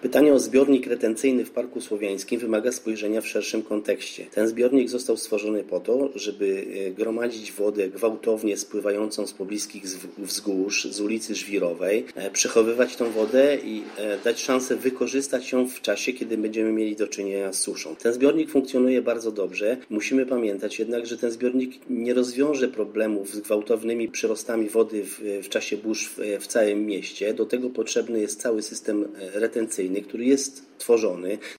Pytanie o zbiornik retencyjny w Parku Słowiańskim wymaga spojrzenia w szerszym kontekście. Ten zbiornik został stworzony po to, żeby gromadzić wodę gwałtownie spływającą z pobliskich wzgórz, z ulicy Żwirowej, przechowywać tą wodę i dać szansę wykorzystać ją w czasie, kiedy będziemy mieli do czynienia z suszą. Ten zbiornik funkcjonuje bardzo dobrze. Musimy pamiętać jednak, że ten zbiornik nie rozwiąże problemów z gwałtownymi przyrostami wody w czasie burz w całym mieście. Do tego potrzebny jest cały system retencyjny, który jest tworzony.